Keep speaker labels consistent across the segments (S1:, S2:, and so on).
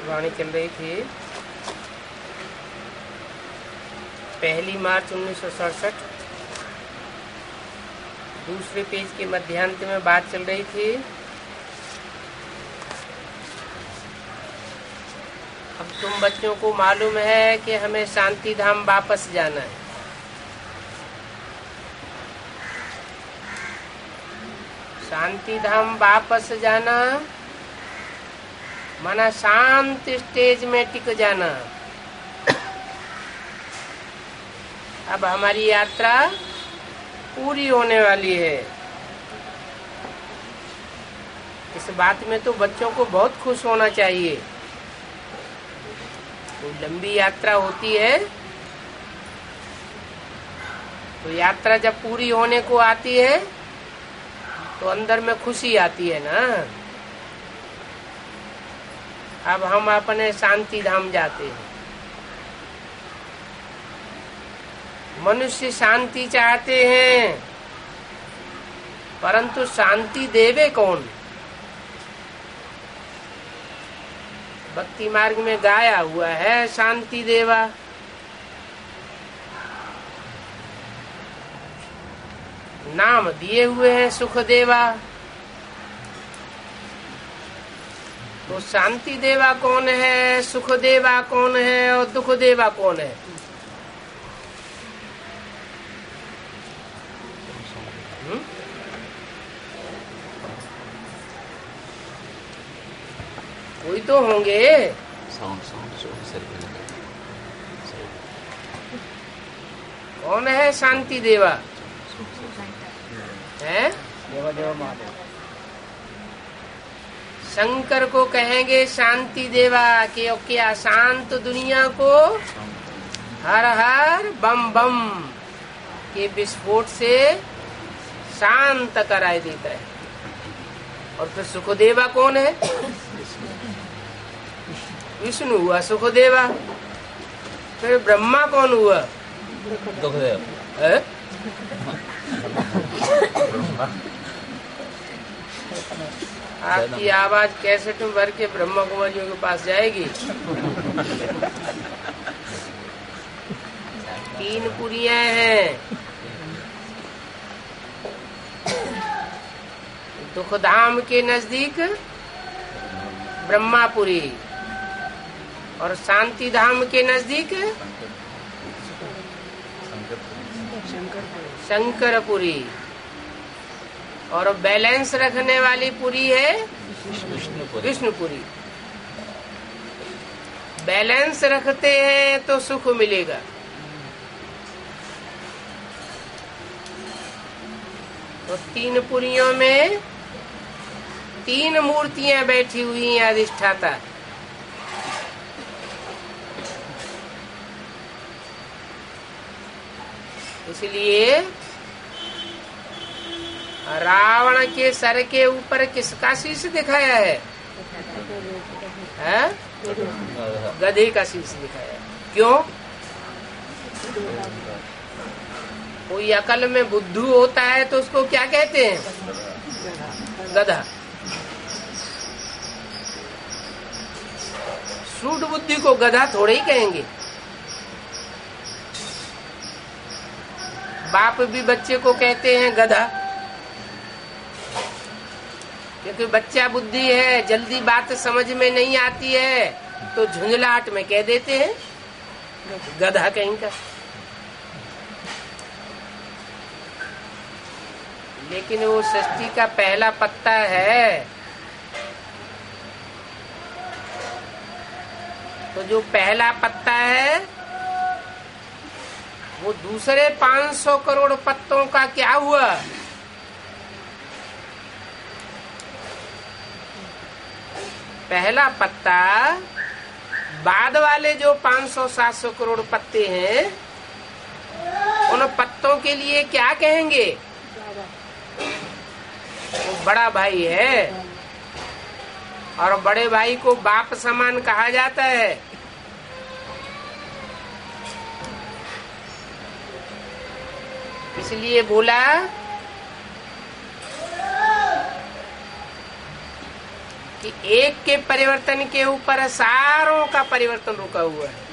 S1: वाणी चल रही थी 1 मार्च 1967। दूसरे पेज के मध्यांत में बात चल रही थी अब तुम बच्चों को मालूम है कि हमें शांति धाम वापस जाना है। शांति धाम वापस जाना माना शांत स्टेज में टिक जाना। अब हमारी यात्रा पूरी होने वाली है। इस बात में तो बच्चों को बहुत खुश होना चाहिए। कोई लंबी यात्रा होती है तो यात्रा जब पूरी होने को आती है तो अंदर में खुशी आती है ना। अब हम अपने शांति धाम जाते हैं। मनुष्य शांति चाहते हैं परंतु शांति देवे कौन? भक्ति मार्ग में गाया हुआ है शांति देवा। नाम दिए हुए हैं सुख देवा। तो शांति देवा कौन है, सुख देवा कौन है और दुख देवा कौन है? कोई तो होंगे। कौन है शांति देवा? है
S2: देवा देवा महादेव।
S1: शंकर को कहेंगे शांति देवा कि क्या शांत दुनिया को हर हर बम बम के विस्फोट से शांत कराए देता है। और फिर सुखदेवा कौन है? विष्णु हुआ सुखदेवा। फिर ब्रह्मा कौन हुआ?
S2: दुखदेव।
S1: आपकी आवाज कैसेट में भर के ब्रह्मा कुमारियों के पास जाएगी। 3 पुरियां हैं। दुखधाम के नजदीक ब्रह्मापुरी और शांति धाम के नजदीक शंकरपुरी और बैलेंस रखने वाली पुरी है विष्णुपुरी। बैलेंस रखते हैं तो सुख मिलेगा। तो 3 पुरियों में 3 मूर्तियां बैठी हुई हैं अधिष्ठाता। इसलिए रावण के सर के ऊपर किसका शीश दिखाया है? गधे का शीश दिखाया है। क्यों? कोई अकल में बुद्धू होता है तो उसको क्या कहते हैं? गधा। सूट बुद्धि को गधा थोड़े ही कहेंगे। बाप भी बच्चे को कहते हैं गधा, क्योंकि बच्चा बुद्धि है, जल्दी बात समझ में नहीं आती है तो झुंझलाहट में कह देते हैं गधा कहीं का। लेकिन वो सृष्टि का पहला पत्ता है। तो जो पहला पत्ता है वो दूसरे 500 करोड़ पत्तों का क्या हुआ? पहला पत्ता बाद वाले जो 500-700 करोड़ पत्ते हैं उन पत्तों के लिए क्या कहेंगे? वो बड़ा भाई है और बड़े भाई को बाप समान कहा जाता है। इसलिए बोला कि एक के परिवर्तन के ऊपर सारों का परिवर्तन रुका हुआ है।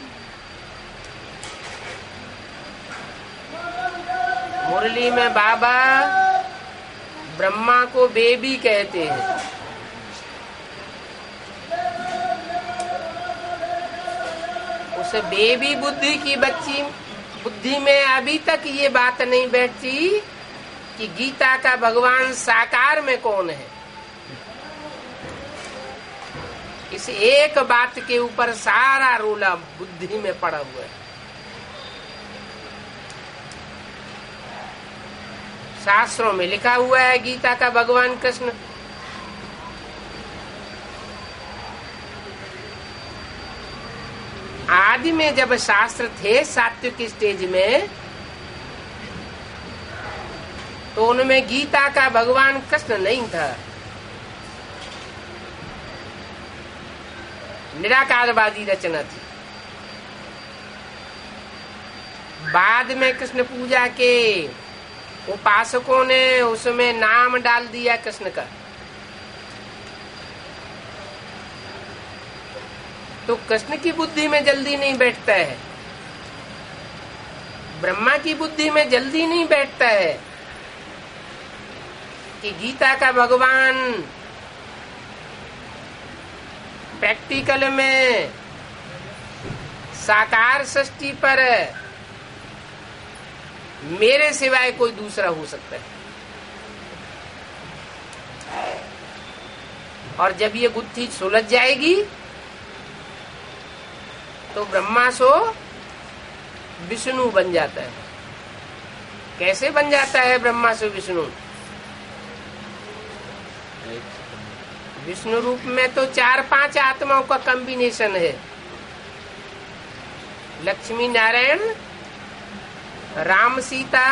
S1: मुरली में बाबा ब्रह्मा को बेबी कहते हैं। उस बेबी बुद्धि की बच्ची बुद्धि में अभी तक ये बात नहीं बैठती कि गीता का भगवान साकार में कौन है। इस एक बात के ऊपर सारा रोला बुद्धि में पड़ा हुआ है। शास्त्रों में लिखा हुआ है गीता का भगवान कृष्ण आदि में जब शास्त्र थे सात्विक स्टेज में, तो उनमें गीता का भगवान कृष्ण नहीं था। निराकारवादी रचना थी। बाद में कृष्ण पूजा के उपासकों ने उसमें नाम डाल दिया कृष्ण का। तो कृष्ण की बुद्धि में जल्दी नहीं बैठता है, ब्रह्मा की बुद्धि में जल्दी नहीं बैठता है कि गीता का भगवान प्रैक्टिकल में साकार सृष्टि पर मेरे सिवाय कोई दूसरा हो सकता है। और जब ये गुत्थी सुलझ जाएगी तो ब्रह्मा सो विष्णु बन जाता है। कैसे बन जाता है ब्रह्मा से विष्णु? विष्णु रूप में तो 4-5 आत्माओं का कॉम्बिनेशन है। लक्ष्मी नारायण, राम सीता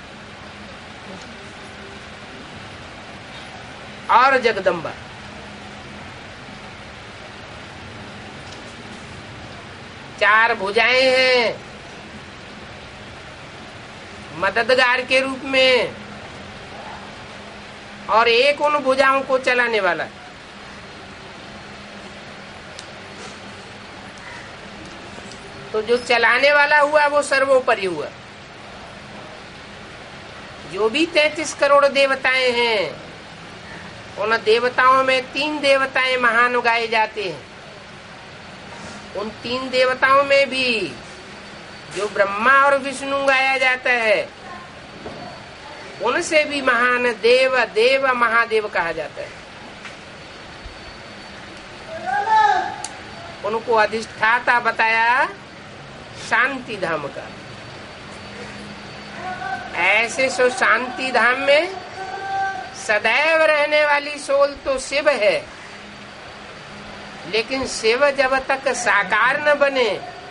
S1: और जगदम्बा। चार भुजाएं हैं मददगार के रूप में, और एक उन भुजाओं को चलाने वाला। तो जो चलाने वाला हुआ वो सर्वोपरि हुआ। जो भी 33 करोड़ देवताएं हैं, उन देवताओं में 3 देवताएं महान गाए जाते हैं। उन 3 देवताओं में भी जो ब्रह्मा और विष्णु गाया जाता है, उनसे भी महान देव देव महादेव कहा जाता है। उनको अधिष्ठाता बताया शांति धाम का। ऐसे सो शांति धाम में सदैव रहने वाली सोल तो शिव है, लेकिन शिव जब तक साकार न बने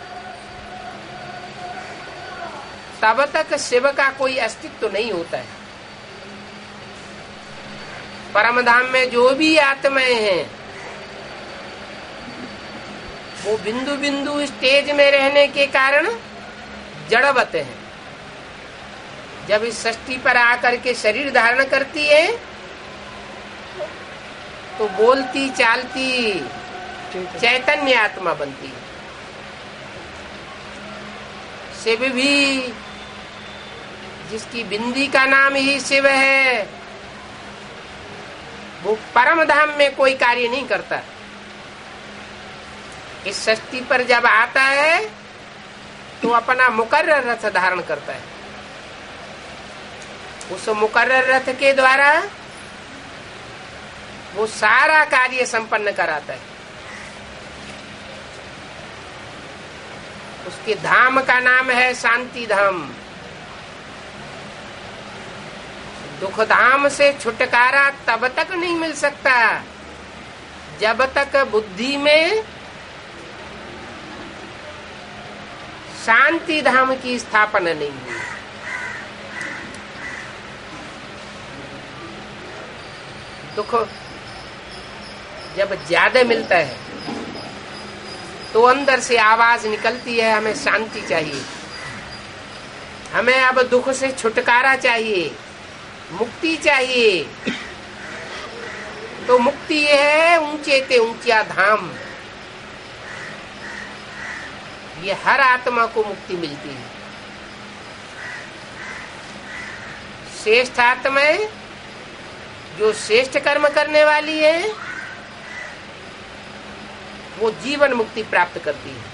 S1: तब तक शिव का कोई अस्तित्व नहीं होता है। परम धाम में जो भी आत्माएं हैं वो बिंदु बिंदु स्टेज में रहने के कारण जड़वत हैं। जब इस सृष्टि पर आकर के शरीर धारण करती है तो बोलती चालती चैतन्य आत्मा बनती है। शिव भी, जिसकी बिंदी का नाम ही शिव है, वो परम धाम में कोई कार्य नहीं करता। इस सृष्टि पर जब आता है तो अपना मुकर्रर रथ धारण करता है। उस मुकर्रर रथ के द्वारा वो सारा कार्य संपन्न कराता है। उसके धाम का नाम है शांति धाम। दुख धाम से छुटकारा तब तक नहीं मिल सकता जब तक बुद्धि में शांति धाम की स्थापना नहीं हुई। दुख जब ज्यादा मिलता है तो अंदर से आवाज निकलती है, हमें शांति चाहिए, हमें अब दुख से छुटकारा चाहिए, मुक्ति चाहिए। तो मुक्ति ये है ऊंचे ते ऊंचा धाम। ये हर आत्मा को मुक्ति मिलती है। श्रेष्ठ आत्माएं जो श्रेष्ठ कर्म करने वाली है वो जीवन मुक्ति प्राप्त करती है।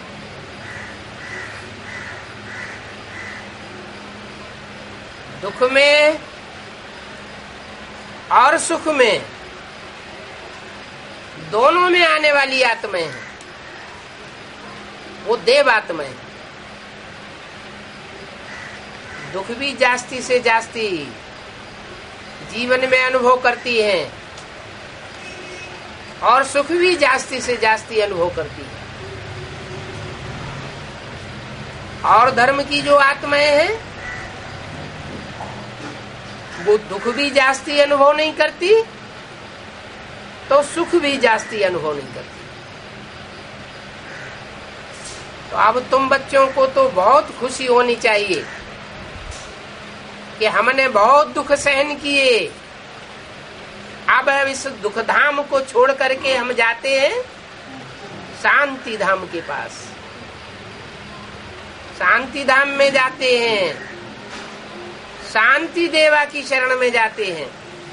S1: दुख में और सुख में दोनों में आने वाली आत्माएं हैं, वो देव आत्माएं। दुख भी जास्ती से जास्ती जीवन में अनुभव करती हैं और सुख भी जास्ती से जास्ती अनुभव करती है। और धर्म की जो आत्माएं हैं वो दुख भी जास्ती अनुभव नहीं करती तो सुख भी जास्ती अनुभव नहीं करती। तो अब तुम बच्चों को तो बहुत खुशी होनी चाहिए कि हमने बहुत दुख सहन किए, अब इस दुख धाम को छोड़ करके हम जाते हैं शांति धाम के पास। शांति धाम में जाते हैं, शांति देवा की शरण में जाते हैं।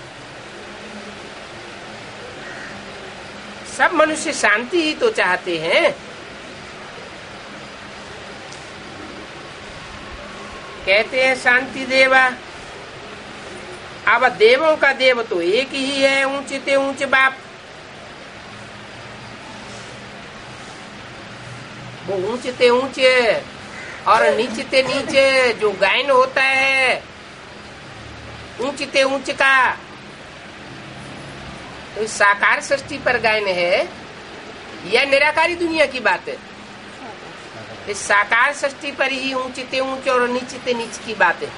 S1: सब मनुष्य शांति ही तो चाहते हैं। कहते हैं शांति देवा। अब देवों का देव तो एक ही है, ऊंचे ते ऊंचे बाप। वो ऊंचे ते ऊंचे और नीचे ते नीचे जो गायन होता है ऊंचे ते ऊंचे का, तो साकार सृष्टि पर गायन है या निराकारी दुनिया की बात है? इस साकार सृष्टि पर ही ऊंचे ते ऊंचे और नीचे ते नीचे की बात है।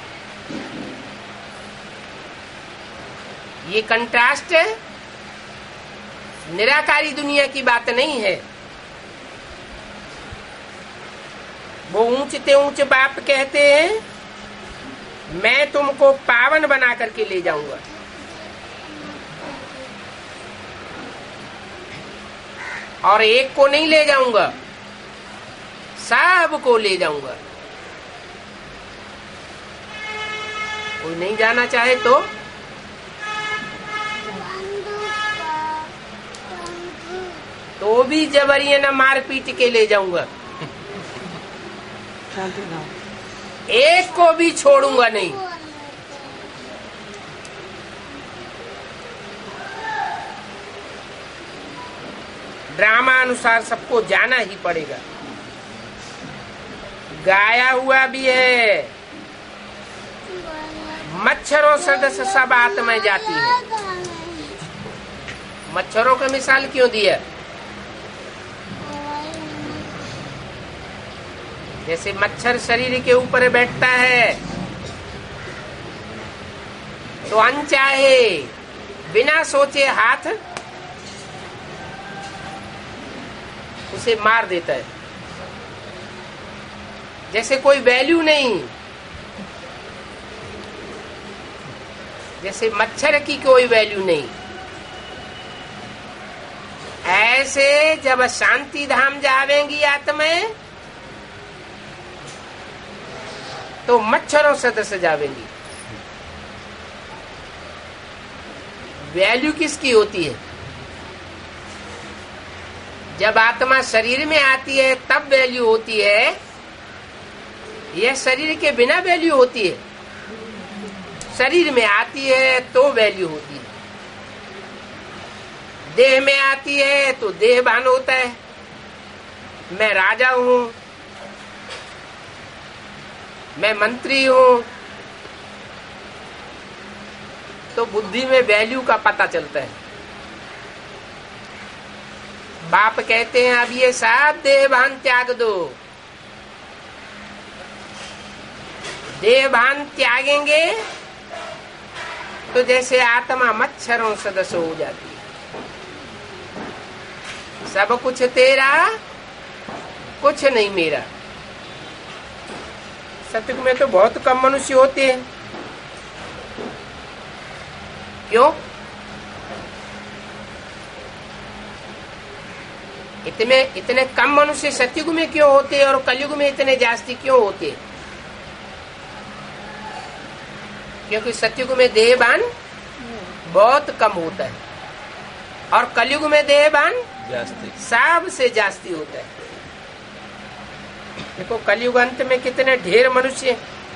S1: ये कंट्रास्ट है, निराकारी दुनिया की बात नहीं है। वो ऊंचे ते ऊंचे बाप कहते हैं मैं तुमको पावन बना करके ले जाऊंगा। और एक को नहीं ले जाऊंगा, सब को ले जाऊंगा। कोई नहीं जाना चाहे तो भी जबरिया न मार पीट के ले जाऊंगा। एक को भी छोड़ूंगा नहीं। ड्रामा अनुसार सबको जाना ही पड़ेगा। गाया हुआ भी है, मच्छरों सदस्य सब आत्माएं जाती है। मच्छरों का मिसाल क्यों दिया? जैसे मच्छर शरीर के ऊपर बैठता है तो अनचाहे बिना सोचे हाथ उसे मार देता है। जैसे कोई वैल्यू नहीं, जैसे मच्छर की कोई वैल्यू नहीं, ऐसे जब शांति धाम जावेंगी आत्माएं तो मच्छरों सदस्य जावेंगी। वैल्यू किसकी होती है? जब आत्मा शरीर में आती है तब वैल्यू होती है, यह शरीर के बिना वैल्यू होती है? शरीर में आती है तो वैल्यू होती है। देह में आती है तो देहभान होता है, मैं राजा हूं, मैं मंत्री हूं, तो बुद्धि में वैल्यू का पता चलता है। बाप कहते हैं अब ये सब देहभान त्याग दो। देहभान त्यागेंगे तो जैसे आत्मा मच्छरों सदस्य हो जाती है। सब कुछ तेरा, कुछ नहीं मेरा। सतयुग में तो बहुत कम मनुष्य होते हैं। क्यों? इतने कम मनुष्य सतयुग में क्यों होते और कलयुग में इतने जास्ती क्यों होते? क्योंकि सतयुग में देहबान बहुत कम होता है और कलयुग में देहबान सबसे जास्ती होता है। देखो कलयुग अंत में कितने ढेर मनुष्य,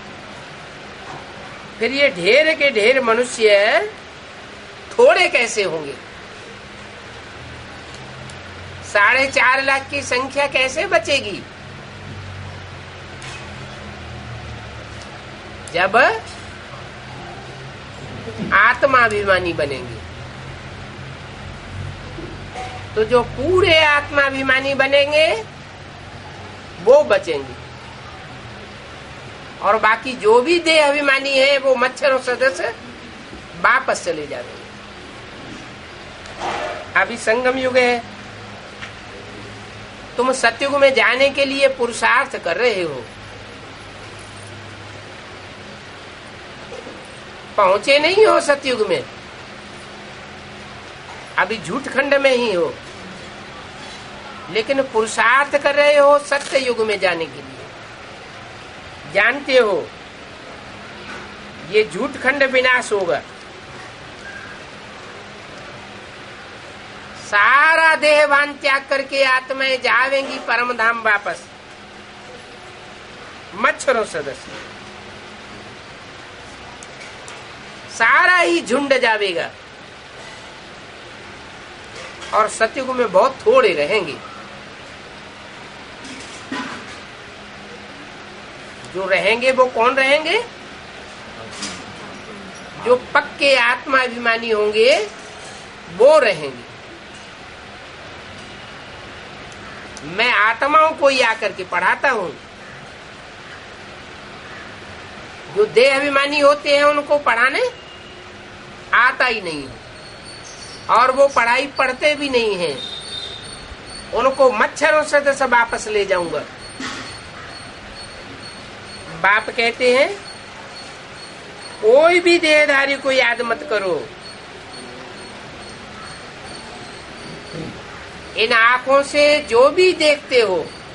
S1: फिर ये ढेर के ढेर मनुष्य थोड़े कैसे होंगे? 4.5 लाख की संख्या कैसे बचेगी? जब आत्माभिमानी बनेंगे। तो जो पूरे आत्माभिमानी बनेंगे वो बचेंगे और बाकी जो भी देह अभिमानी है वो मच्छर और सदस्य वापस चले जाएंगे। अभी संगम युग है, तुम सतयुग में जाने के लिए पुरुषार्थ कर रहे हो, पहुंचे नहीं हो सतयुग में, अभी झूठ खंड में ही हो, लेकिन पुरुषार्थ कर रहे हो सत्य युग में जाने के लिए। जानते हो ये झूठ खंड विनाश होगा, सारा देहभान त्याग करके आत्माएं जावेंगी परम धाम वापस। मच्छरों सदस्य सारा ही झुंड जावेगा और सतयुग में बहुत थोड़े रहेंगे। जो रहेंगे वो कौन रहेंगे? जो पक्के आत्माभिमानी होंगे वो रहेंगे। मैं आत्माओं को ही आकर के पढ़ाता हूं। जो देह अभिमानी होते हैं उनको पढ़ाने आता ही नहीं और वो पढ़ाई पढ़ते भी नहीं हैं। उनको मच्छरों से सब वापस ले जाऊंगा। बाप कहते हैं कोई भी देहधारी को याद मत करो, इन आंखों से जो भी देखते हो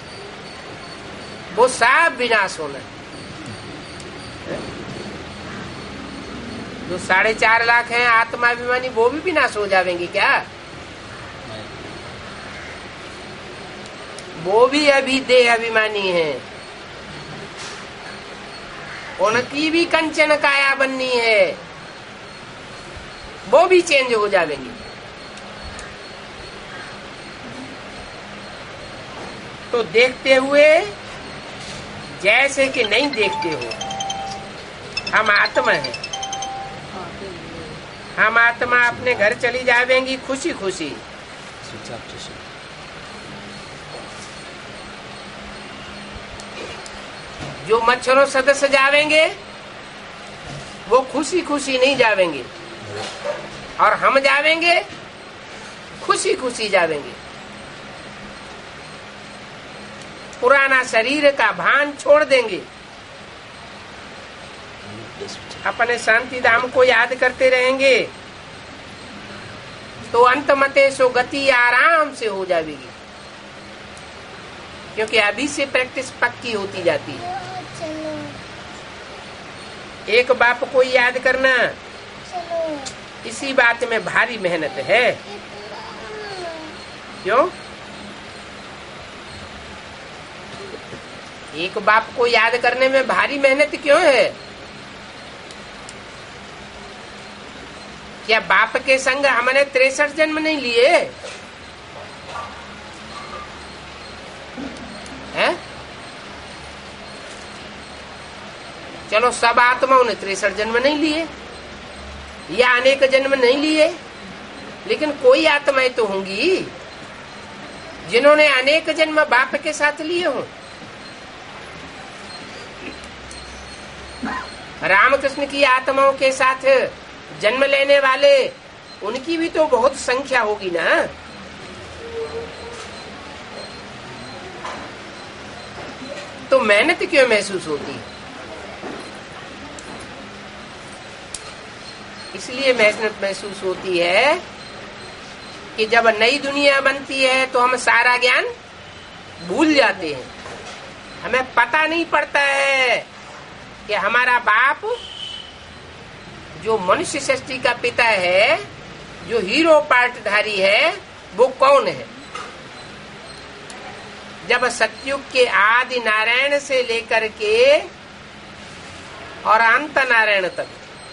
S1: वो सब विनाश होना है। जो 4.5 लाख हैं आत्माभिमानी वो भी विनाश हो जाएंगे क्या? वो भी अभी देह अभिमानी हैं, उनकी भी कंचन काया बननी है, वो भी चेंज हो जाएंगे। तो देखते हुए जैसे कि नहीं देखते हो। हम आत्मा हैं, हम आत्मा अपने घर चली जाएंगी खुशी खुशी। जो मच्छरों सदस्य जावेंगे वो खुशी खुशी नहीं जावेंगे और हम जावेंगे खुशी खुशी जावेंगे। पुराना शरीर का भान छोड़ देंगे, अपने शांति धाम को याद करते रहेंगे तो अंत मते सो गति आराम से हो जाएगी, क्योंकि अभी से प्रैक्टिस पक्की होती जाती है। एक बाप को याद करना, इसी बात में भारी मेहनत है। क्यों? एक बाप को याद करने में भारी मेहनत क्यों है? क्या बाप के संग हमने 63 जन्म नहीं लिए हैं? चलो सब आत्माओं ने 63 जन्म नहीं लिए या अनेक जन्म नहीं लिए, लेकिन कोई आत्माएं तो होंगी जिन्होंने अनेक जन्म बाप के साथ लिए हों। रामकृष्ण की आत्माओं के साथ जन्म लेने वाले उनकी भी तो बहुत संख्या होगी ना। तो मेहनत क्यों महसूस होती? इसलिए मेहनत महसूस होती है कि जब नई दुनिया बनती है तो हम सारा ज्ञान भूल जाते हैं। हमें पता नहीं पड़ता है कि हमारा बाप जो मनुष्य सृष्टि का पिता है, जो हीरो पार्टधारी है, वो कौन है। जब सतयुग के आदि नारायण से लेकर के और अंत नारायण तक,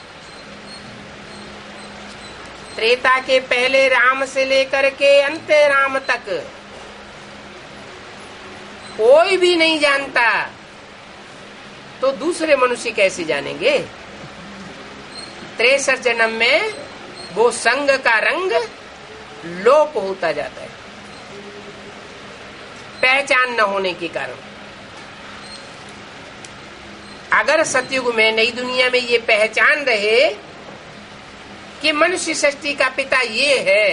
S1: त्रेता के पहले राम से लेकर के अंत राम तक कोई भी नहीं जानता, तो दूसरे मनुष्य कैसे जानेंगे। 63 जन्म में वो संग का रंग लोप होता जाता है, पहचान न होने के कारण। अगर सतयुग में नई दुनिया में ये पहचान रहे कि मनुष्य सृष्टि का पिता ये है,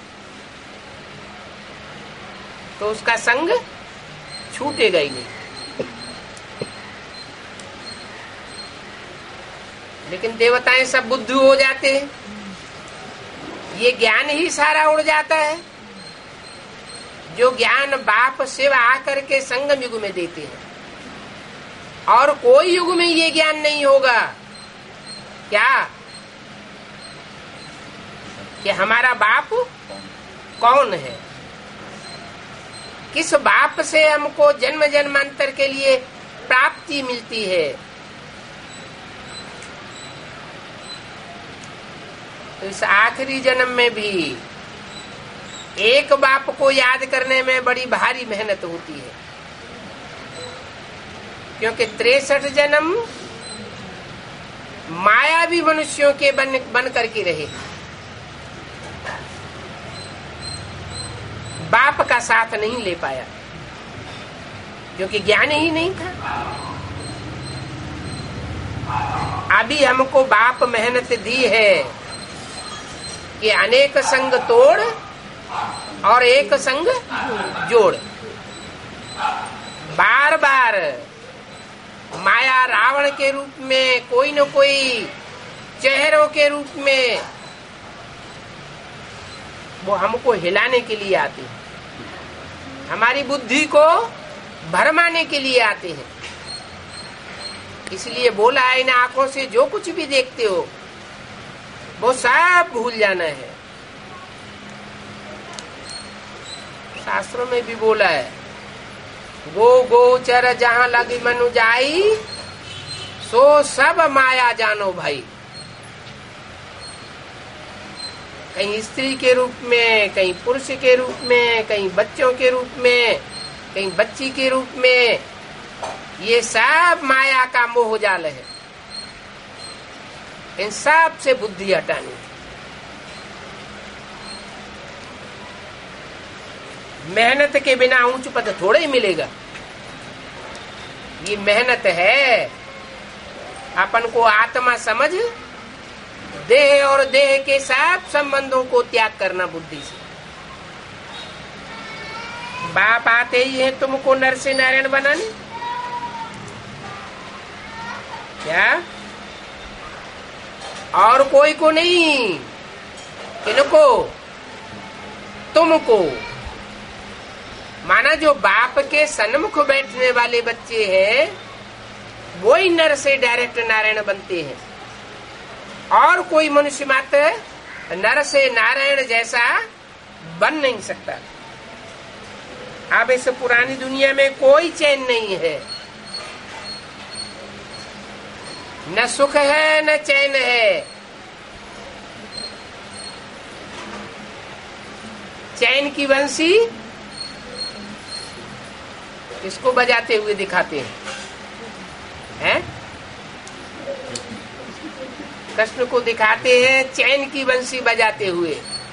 S1: तो उसका संग छूटेगा ही नहीं। लेकिन देवताएं सब बुद्धू हो जाते हैं, ये ज्ञान ही सारा उड़ जाता है, जो ज्ञान बाप शिव आकर के संगम युग में देते हैं। और कोई युग में ये ज्ञान नहीं होगा क्या कि हमारा बाप कौन है, किस बाप से हमको जन्म जन्मांतर के लिए प्राप्ति मिलती है। तो इस आखिरी जन्म में भी एक बाप को याद करने में बड़ी भारी मेहनत होती है, क्योंकि 63 जन्म मायावी मनुष्यों के बन करके रहे, बाप का साथ नहीं ले पाया, क्योंकि ज्ञान ही नहीं था। अभी हमको बाप मेहनत दी है कि अनेक संग तोड़ और एक संग जोड़। बार बार माया रावण के रूप में, कोई न कोई चेहरों के रूप में वो हमको हिलाने के लिए आते हैं, हमारी बुद्धि को भरमाने के लिए आते हैं। इसलिए बोला है, इन आंखों से जो कुछ भी देखते हो वो सब भूल जाना है। शास्त्रों में भी बोला है, गो गोचर जहां लगी मनु जाई, सो सब माया जानो भाई। कहीं स्त्री के रूप में, कहीं पुरुष के रूप में, कहीं बच्चों के रूप में, कहीं बच्ची के रूप में, ये सब माया का मोह जाल है। इन सब से बुद्धि हटानी। मेहनत के बिना ऊंच पद थोड़े ही मिलेगा। ये मेहनत है, अपन को आत्मा समझ, देह और देह के सब संबंधों को त्याग करना बुद्धि से। बाप आते ही है तुमको नर से नारायण बनाने, क्या और कोई को नहीं, किनको, तुमको। माना जो बाप के सन्मुख बैठने वाले बच्चे हैं वही नर से डायरेक्ट नारायण बनते हैं, और कोई मनुष्य मात्र नर से नारायण जैसा बन नहीं सकता। अब इस पुरानी दुनिया में कोई चैन नहीं है, न सुख है न चैन है। चैन की बंसी किसको बजाते हुए दिखाते हैं? कृष्ण को दिखाते हैं चैन की बंसी बजाते हुए।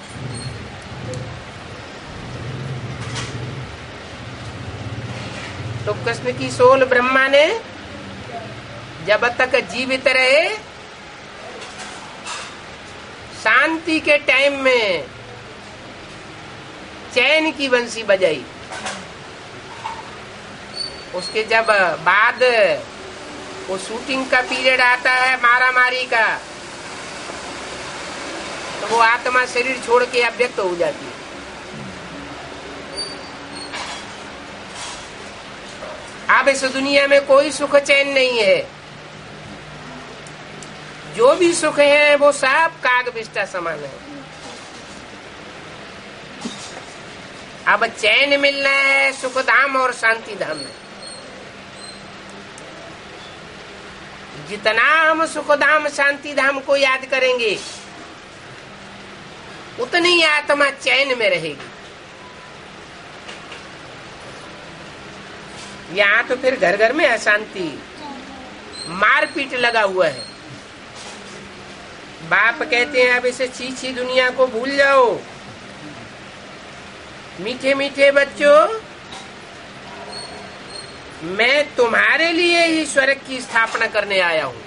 S1: तो कृष्ण की सोल ब्रह्मा ने जब तक जीवित रहे, शांति के टाइम में चैन की बंसी बजाई। उसके जब बाद वो शूटिंग का पीरियड आता है, मारा मारी का, तो वो आत्मा शरीर छोड़ के अव्यक्त हो जाती है। अब इस दुनिया में कोई सुख चैन नहीं है। जो भी सुख है वो सब काग बिष्टा समान है। अब चैन मिलना है सुख धाम और शांति धाम में। जितना हम सुख धाम शांति धाम को याद करेंगे उतनी आत्मा चैन में रहेगी। यहाँ तो फिर घर घर में अशांति, मारपीट लगा हुआ है। बाप कहते हैं अब इसे छीछी दुनिया को भूल जाओ। मीठे मीठे बच्चों, मैं तुम्हारे लिए ही स्वर्ग की स्थापना करने आया हूं।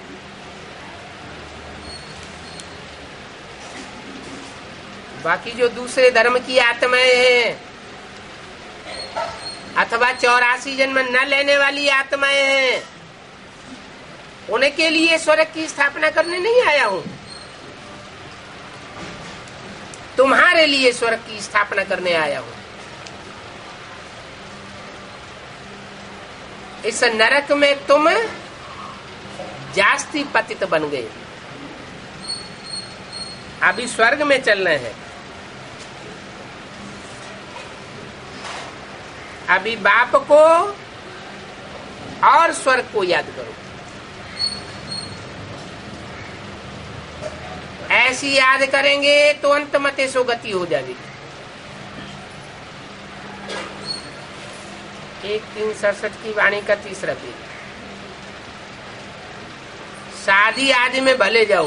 S1: बाकी जो दूसरे धर्म की आत्माएं हैं अथवा 84 जन्म न लेने वाली आत्माएं हैं, उनके लिए स्वर्ग की स्थापना करने नहीं आया हूं। तुम्हारे लिए स्वर्ग की स्थापना करने आया हूं। इस नरक में तुम जास्ती पतित बन गए, अभी स्वर्ग में चलना है। अभी बाप को और स्वर्ग को याद करो। ऐसी याद करेंगे तो अंत मते सो गति हो जाएगी। 1:367 की वाणी का तीसरा पेज। शादी आदि में भले जाओ,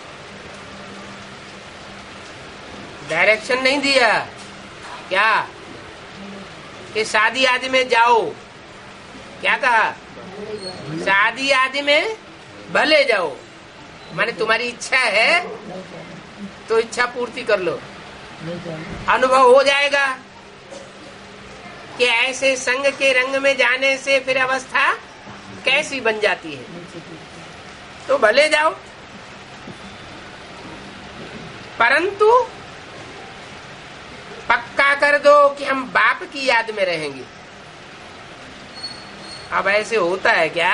S1: डायरेक्शन नहीं दिया क्या कि शादी आदि में जाओ, क्या कहा? शादी आदि में भले जाओ, माने तुम्हारी इच्छा है तो इच्छा पूर्ति कर लो। अनुभव हो जाएगा कि ऐसे संग के रंग में जाने से फिर अवस्था कैसी बन जाती है, तो भले जाओ, परंतु पक्का कर दो कि हम बाप की याद में रहेंगे। अब ऐसे होता है क्या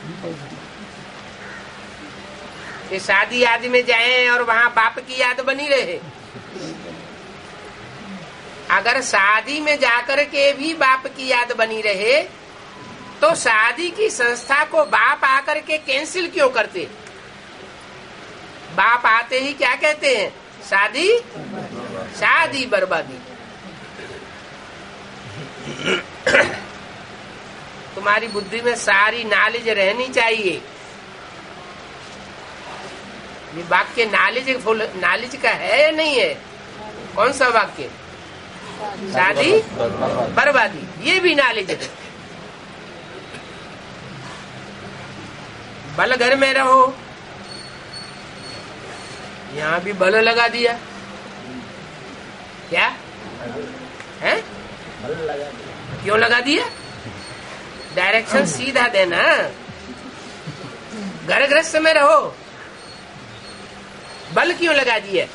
S1: कि शादी आदि में जाएं और वहां बाप की याद बनी रहे? अगर शादी में जाकर के भी बाप की याद बनी रहे तो शादी की संस्था को बाप आकर के कैंसिल क्यों करते? बाप आते ही क्या कहते हैं? शादी शादी बर्बादी। तुम्हारी बुद्धि में सारी नॉलेज रहनी चाहिए। ये वाक्य नॉलेज का है या नहीं है? कौन सा वाक्य? शादी बर्बादी, ये भी नॉलेज है। बल घर में रहो, यहाँ भी बल लगा दिया क्या है? क्यों लगा दिया? डायरेक्शन सीधा देना। घर गृहस्थ में रहो, बल क्यों लगा दिया?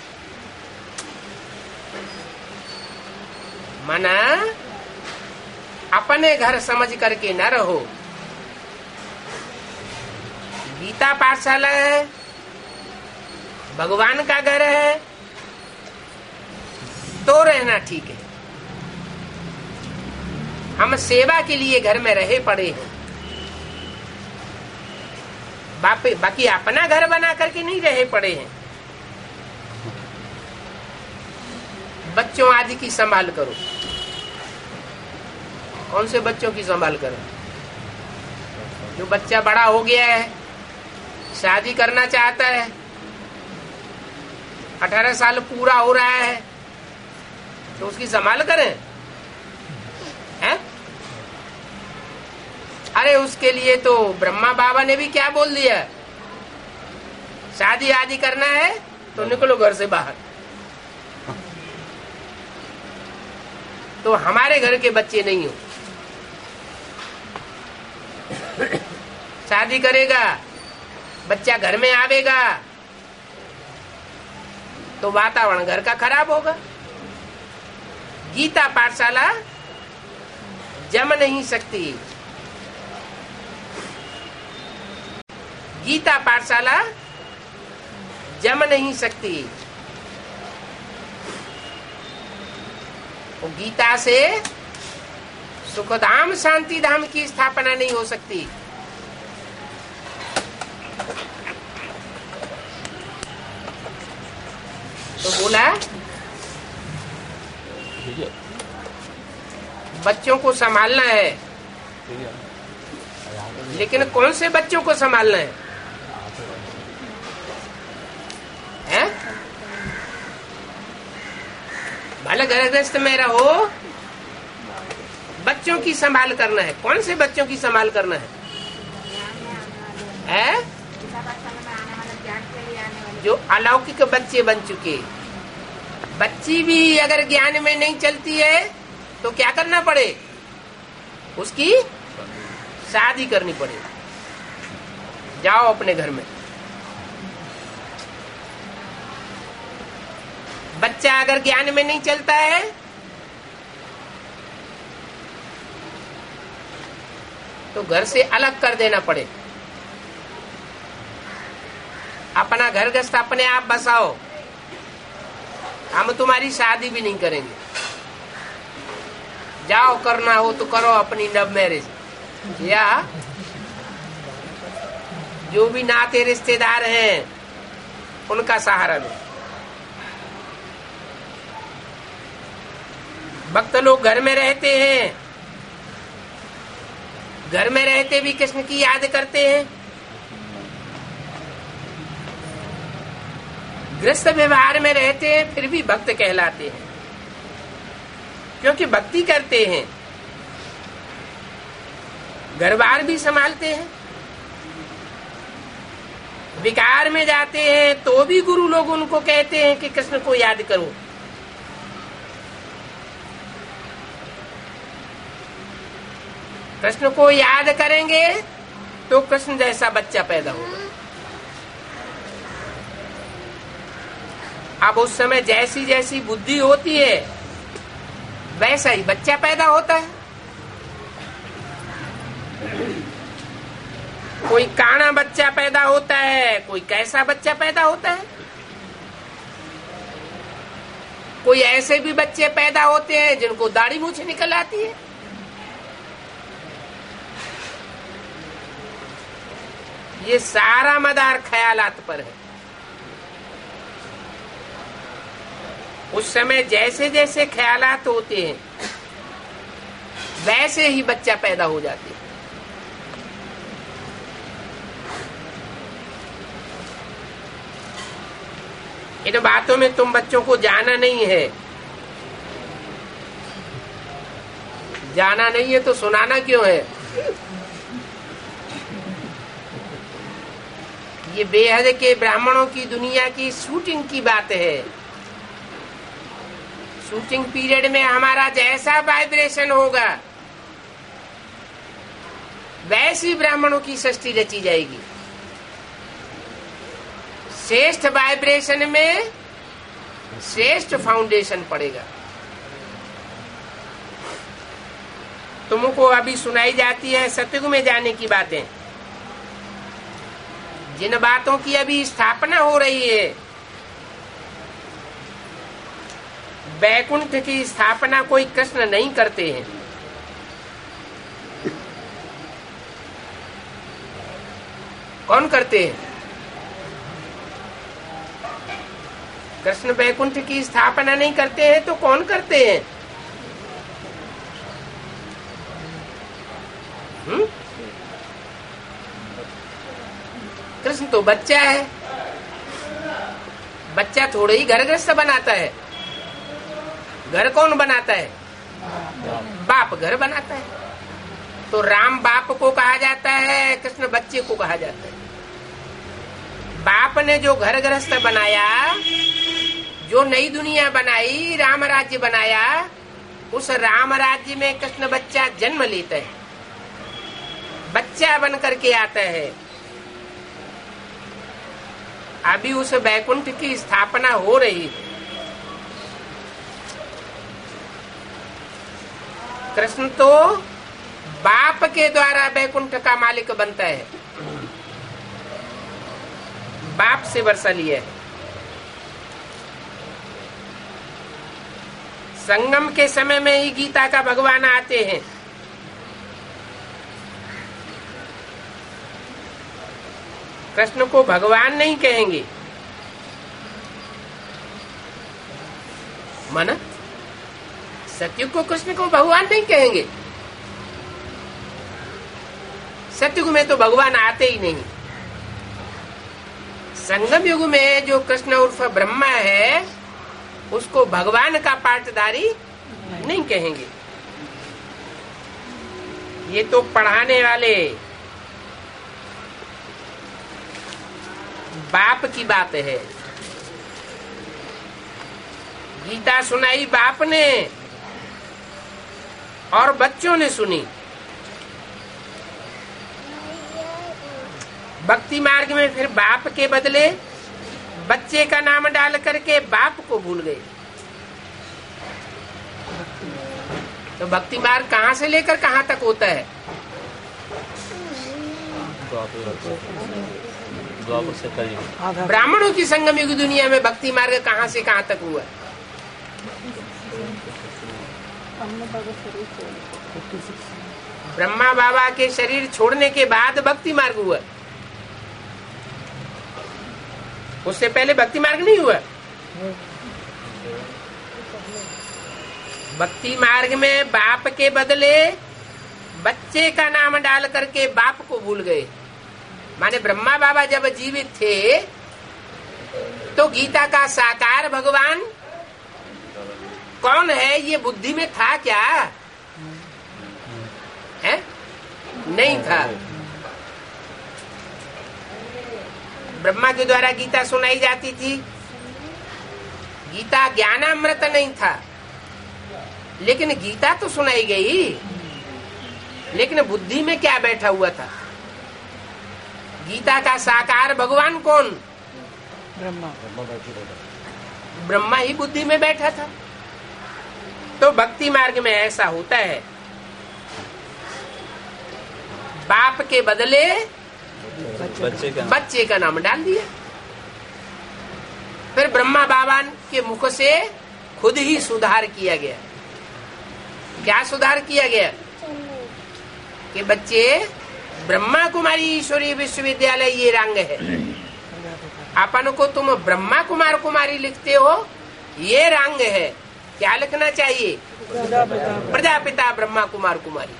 S1: मना अपने घर समझ करके न रहो। गीता पाठशाला है, भगवान का घर है, तो रहना ठीक है। हम सेवा के लिए घर में रहे पड़े हैं, बाकी अपना घर बना करके नहीं रहे पड़े हैं। बच्चों आदि की संभाल करो। कौन से बच्चों की संभाल करो? जो बच्चा बड़ा हो गया है, शादी करना चाहता है, 18 साल पूरा हो रहा है, तो उसकी संभाल करें हैं? अरे उसके लिए तो ब्रह्मा बाबा ने भी क्या बोल दिया, शादी आदि करना है तो निकलो घर से बाहर। तो हमारे घर के बच्चे नहीं हो। शादी करेगा, बच्चा घर में आवेगा तो वातावरण घर का खराब होगा। गीता पाठशाला जम नहीं सकती, गीता पाठशाला जम नहीं सकती। वो गीता से सुखधाम शांति धाम की स्थापना नहीं हो सकती। तो बोला बच्चों को संभालना है, लेकिन कौन से बच्चों को संभालना है? भले घर गृहस्थ में रहो, बच्चों की संभाल करना है। कौन से बच्चों की संभाल करना है? जो अलौकिक बच्चे बन चुके। बच्ची भी अगर ज्ञान में नहीं चलती है तो क्या करना पड़े? उसकी शादी करनी पड़े। जाओ अपने घर में। बच्चा अगर ज्ञान में नहीं चलता है तो घर से अलग कर देना पड़े। अपना घर गृहस्थ अपने आप बसाओ, हम तुम्हारी शादी भी नहीं करेंगे। जाओ, करना हो तो करो अपनी लव मैरिज, या जो भी नाते रिश्तेदार हैं उनका सहारा लो। भक्त लोग घर में रहते हैं, घर में रहते भी कृष्ण की याद करते हैं। गृहस्थ व्यवहार में रहते हैं फिर भी भक्त कहलाते हैं, क्योंकि भक्ति करते हैं, घर बार भी संभालते हैं। विकार में जाते हैं तो भी गुरु लोग उनको कहते हैं कि कृष्ण को याद करो। कृष्ण को याद करेंगे तो कृष्ण जैसा बच्चा पैदा होगा। अब उस समय जैसी जैसी बुद्धि होती है वैसा ही बच्चा पैदा होता है। कोई काना बच्चा पैदा होता है, कोई कैसा बच्चा पैदा होता है। कोई ऐसे भी बच्चे पैदा होते हैं जिनको दाढ़ी मूंछ निकल आती है। ये सारा मदार ख्यालात पर है। उस समय जैसे जैसे ख्यालात होते हैं वैसे ही बच्चा पैदा हो जाते है। इन बातों में तुम बच्चों को जाना नहीं है। जाना नहीं है तो सुनाना क्यों है? ये बेहद के ब्राह्मणों की दुनिया की शूटिंग की बात है। शूटिंग पीरियड में हमारा जैसा वाइब्रेशन होगा वैसी ब्राह्मणों की सृष्टि रची जाएगी। श्रेष्ठ वाइब्रेशन में श्रेष्ठ फाउंडेशन पड़ेगा। तुमको अभी सुनाई जाती है सतयुग में जाने की बातें, जिन बातों की अभी स्थापना हो रही है। वैकुंठ की स्थापना कोई कृष्ण नहीं करते हैं। कौन करते हैं? कृष्ण वैकुंठ की स्थापना नहीं करते हैं तो कौन करते हैं? कृष्ण तो बच्चा है। बच्चा थोड़े ही घर गृहस्थ बनाता है। घर कौन बनाता है? बाप घर बनाता है। तो राम बाप को कहा जाता है, कृष्ण बच्चे को कहा जाता है। बाप ने जो घर गृहस्थ बनाया, जो नई दुनिया बनाई, राम राज्य बनाया, उस राम राज्य में कृष्ण बच्चा जन्म लेता है, बच्चा बन करके आता है। अभी उस वैकुंठ की स्थापना हो रही है। कृष्ण तो बाप के द्वारा वैकुंठ का मालिक बनता है। बाप से वर्षा लिया है। संगम के समय में ही गीता का भगवान आते हैं। कृष्ण को भगवान नहीं कहेंगे, माना सतयुग को कृष्ण को भगवान नहीं कहेंगे। सतयुग में तो भगवान आते ही नहीं। संगम युग में जो कृष्ण उर्फ ब्रह्मा है उसको भगवान का पाठधारी नहीं कहेंगे। ये तो पढ़ाने वाले बाप की बात है। गीता सुनाई बाप ने और बच्चों ने सुनी। भक्ति मार्ग में फिर बाप के बदले बच्चे का नाम डाल करके बाप को भूल गए। तो भक्ति मार्ग कहाँ से लेकर कहाँ तक होता है?
S2: द्वापर से करीब।
S1: ब्राह्मणों की संगम युग दुनिया में भक्ति मार्ग कहाँ से कहाँ तक हुआ? ब्रह्मा बाबा के शरीर छोड़ने के बाद भक्ति मार्ग हुआ। उससे पहले भक्ति मार्ग नहीं हुआ। भक्ति मार्ग में बाप के बदले बच्चे का नाम डाल करके बाप को भूल गए। माने ब्रह्मा बाबा जब जीवित थे तो गीता का साकार भगवान कौन है ये बुद्धि में था क्या? है? नहीं था। ब्रह्मा के द्वारा गीता सुनाई जाती थी। गीता ज्ञानामृत नहीं था, लेकिन गीता तो सुनाई गई। लेकिन बुद्धि में क्या बैठा हुआ था? गीता का साकार भगवान कौन? ब्रह्मा ही बुद्धि में बैठा था। तो भक्ति मार्ग में ऐसा होता है, बाप के बदले बच्चे का नाम डाल दिया। फिर ब्रह्मा बाबा के मुख से खुद ही सुधार किया गया। क्या सुधार किया गया? कि बच्चे ब्रह्मा कुमारी ईश्वरीय विश्वविद्यालय ये रंग है, अपन को तुम ब्रह्मा कुमार कुमारी लिखते हो, ये रंग है। क्या लिखना चाहिए? प्रजापिता ब्रह्मा कुमार कुमारी।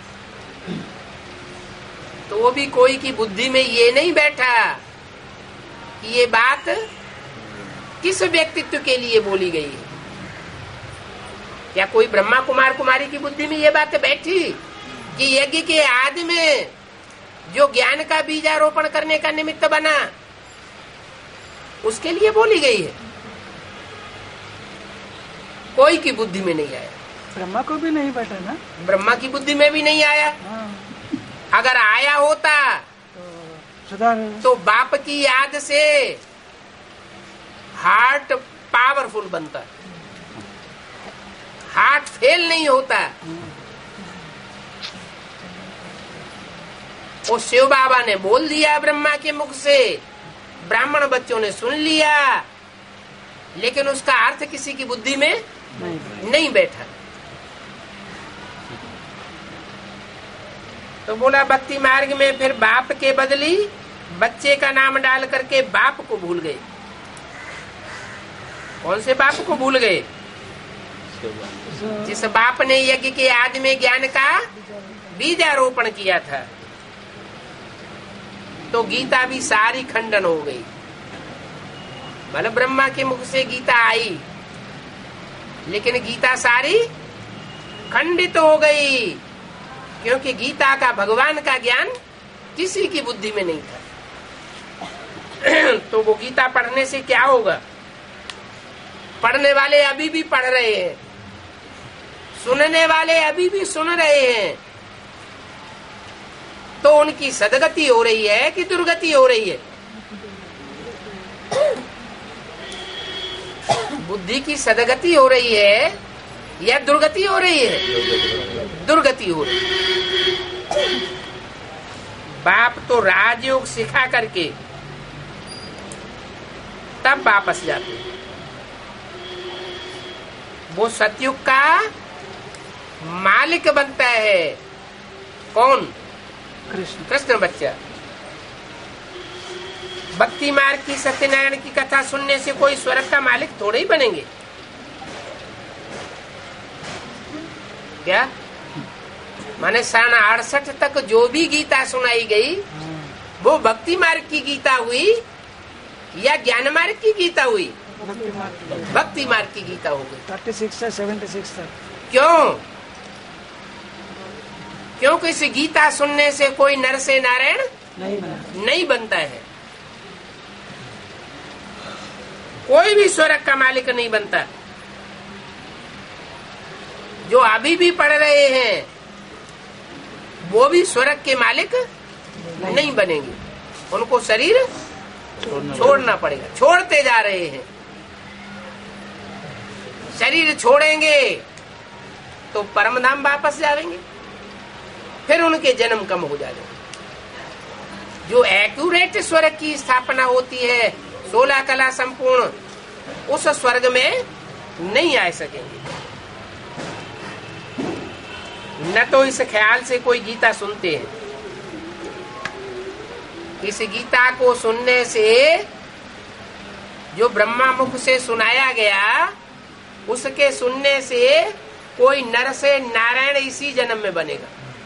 S1: तो वो भी कोई की बुद्धि में ये नहीं बैठा कि ये बात किस व्यक्तित्व के लिए बोली गई है। क्या कोई ब्रह्मा कुमार कुमारी की बुद्धि में ये बात बैठी कि यज्ञ के आदि में जो ज्ञान का बीजारोपण करने का निमित्त बना उसके लिए बोली गई है? कोई की बुद्धि में नहीं आया।
S3: ब्रह्मा को भी नहीं बैठा ना,
S1: ब्रह्मा की बुद्धि में भी नहीं आया। अगर आया होता तो बाप की याद से हार्ट पावरफुल बनता, हार्ट फेल नहीं होता। वो शिव बाबा ने बोल दिया ब्रह्मा के मुख से, ब्राह्मण बच्चों ने सुन लिया, लेकिन उसका अर्थ किसी की बुद्धि में नहीं बैठा। तो बोला भक्ति मार्ग में फिर बाप के बदली बच्चे का नाम डाल करके बाप को भूल गए। कौन से बाप को भूल गए? जिस बाप ने यज्ञ के आदि में ज्ञान का बीजारोपण किया था। तो गीता भी सारी खंडन हो गई। भले ब्रह्मा के मुख से गीता आई, लेकिन गीता सारी खंडित हो गई, क्योंकि गीता का भगवान का ज्ञान किसी की बुद्धि में नहीं था। तो वो गीता पढ़ने से क्या होगा? पढ़ने वाले अभी भी पढ़ रहे हैं, सुनने वाले अभी भी सुन रहे हैं, तो उनकी सदगति हो रही है कि दुर्गति हो रही है? बुद्धि की सदगति हो रही है या दुर्गति हो रही है? दुर्गति हो रही है। बाप तो राजयोग सिखा करके तब वापस जाते हैं। वो सतयुग का मालिक बनता है। कौन?
S3: कृष्ण।
S1: कृष्ण बच्चा। भक्ति मार्ग की सत्यनारायण की कथा सुनने से कोई स्वर्ग का मालिक थोड़े ही बनेंगे क्या? माने सन 68 तक जो भी गीता सुनाई गई वो भक्ति मार्ग की गीता हुई या ज्ञान मार्ग की गीता हुई? भक्ति मार्ग की गीता हो गई।
S3: 36 से 76 तक।
S1: क्यों? क्योंकि इस गीता सुनने से कोई नर से नारायण नहीं बनता है। कोई भी स्वर्ग का मालिक नहीं बनता। जो अभी भी पढ़ रहे हैं वो भी स्वर्ग के मालिक नहीं बनेंगे। उनको शरीर छोड़ना पड़ेगा। छोड़ते जा रहे हैं। शरीर छोड़ेंगे तो परमधाम वापस जाएंगे, फिर उनके जन्म कम हो जाएंगे। जो एक्यूरेट स्वर्ग की स्थापना होती है 16 कला संपूर्ण, उस स्वर्ग में नहीं आ सकेंगे। न तो इस ख्याल से कोई गीता सुनते हैं। इस गीता को सुनने से जो ब्रह्मा मुख से सुनाया गया, उसके सुनने से कोई नर से नारायण इसी जन्म में बनेगा।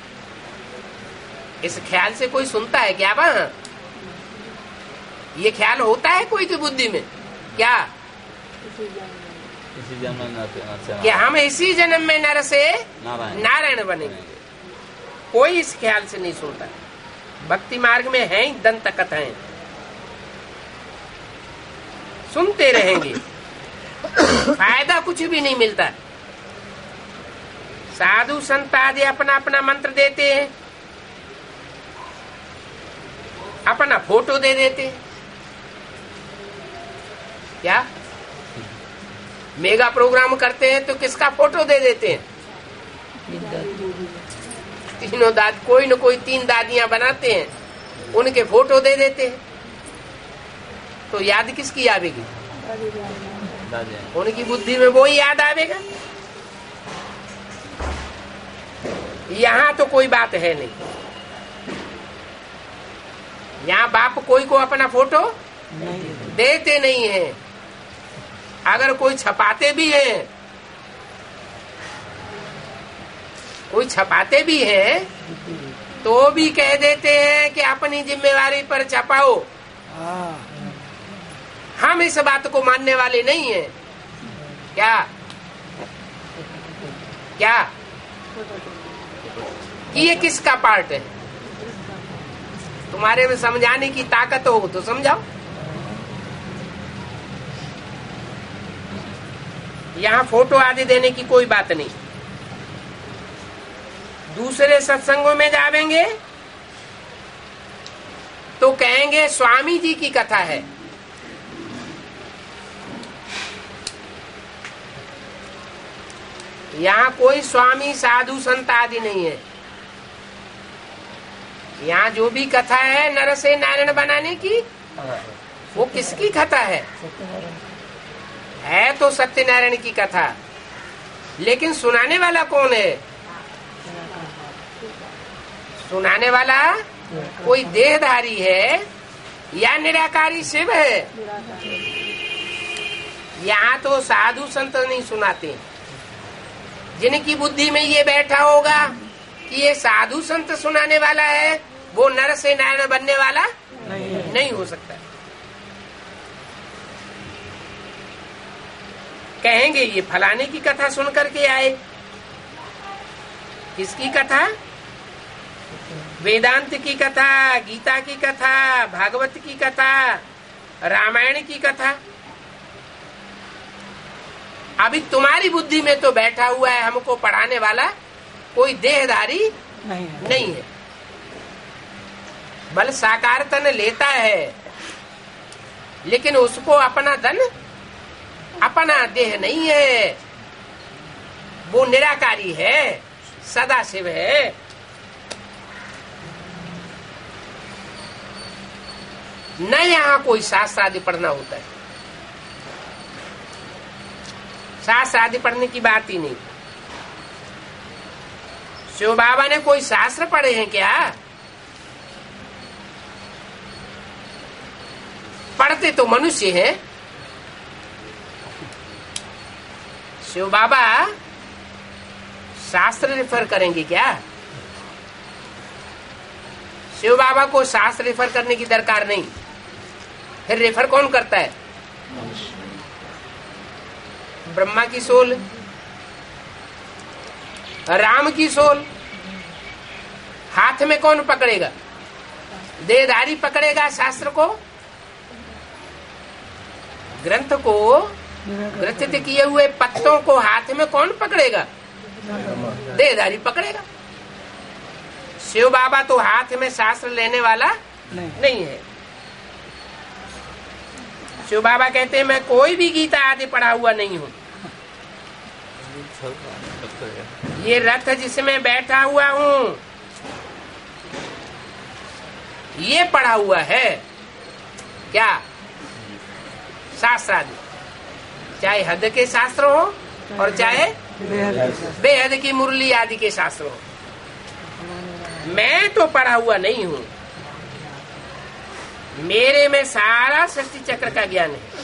S1: इस ख्याल से कोई सुनता है क्या? वहां ये ख्याल होता है कोई की बुद्धि में क्या?
S2: इसी जन्म में
S1: कि हम इसी जन्म में नर से नारायण बनेंगे। कोई इस ख्याल से नहीं सुनता। भक्ति मार्ग में है दंत कथाएं, सुनते रहेंगे, फायदा कुछ भी नहीं मिलता। साधु संत आदि अपना अपना मंत्र देते हैं, अपना फोटो दे देते हैं। क्या मेगा प्रोग्राम करते हैं तो किसका फोटो दे देते हैं? तीनों दाद कोई न कोई 3 दादियां बनाते हैं, उनके फोटो दे देते हैं। तो याद किसकी आवेगी? उनकी बुद्धि में वो ही याद आवेगा। यहाँ तो कोई बात है नहीं। यहाँ बाप कोई को अपना फोटो देते नहीं है। अगर कोई छपाते भी हैं, कोई छपाते भी हैं तो भी कह देते हैं कि अपनी जिम्मेवारी पर छपाओ। हम इस बात को मानने वाले नहीं हैं। क्या क्या कि ये किसका पार्ट है? तुम्हारे में समझाने की ताकत हो तो समझाओ। यहाँ फोटो आदि देने की कोई बात नहीं। दूसरे सत्संगों में जावेंगे तो कहेंगे स्वामी जी की कथा है। यहाँ कोई स्वामी साधु संत आदि नहीं है। यहाँ जो भी कथा है नर से नारायण बनाने की, वो किसकी कथा है? है तो सत्यनारायण की कथा, लेकिन सुनाने वाला कौन है? सुनाने वाला कोई देहधारी है या निराकारी शिव है? यहाँ तो साधु संत नहीं सुनाते। जिनकी बुद्धि में ये बैठा होगा कि ये साधु संत सुनाने वाला है, वो नर से नारायण बनने वाला नहीं हो सकता। कहेंगे ये फलाने की कथा सुन करके आए। किसकी कथा? वेदांत की कथा, गीता की कथा, भागवत की कथा, रामायण की कथा। अभी तुम्हारी बुद्धि में तो बैठा हुआ है हमको पढ़ाने वाला कोई देहधारी नहीं है। बल साकार तन लेता है, लेकिन उसको अपना धन, अपना देह नहीं है। वो निराकारी है, सदा शिव है। न यहाँ कोई शास्त्र आदि पढ़ना होता है। शास्त्र आदि पढ़ने की बात ही नहीं। शिव बाबा ने कोई शास्त्र पढ़े हैं क्या? पढ़ते तो मनुष्य हैं। शिव बाबा शास्त्र रेफर करेंगे क्या? शिव बाबा को शास्त्र रेफर करने की दरकार नहीं। फिर रेफर कौन करता है? ब्रह्मा की सोल, राम की सोल। हाथ में कौन पकड़ेगा? देहधारी पकड़ेगा शास्त्र को, ग्रंथ को, ग्रथित किए हुए पत्तों को हाथ में कौन पकड़ेगा? देहधारी पकड़ेगा। शिव बाबा तो हाथ में शास्त्र लेने वाला नहीं है। शिव बाबा कहते हैं मैं कोई भी गीता आदि पढ़ा हुआ नहीं हूँ। ये रथ जिसमें बैठा हुआ हूँ ये पढ़ा हुआ है क्या? शास्त्र आदि, चाहे हद के शास्त्र हो और चाहे बेहद की मुरली आदि के शास्त्र हो। मैं तो पढ़ा हुआ नहीं हूँ। मेरे में सारा सृष्टि चक्र का ज्ञान है।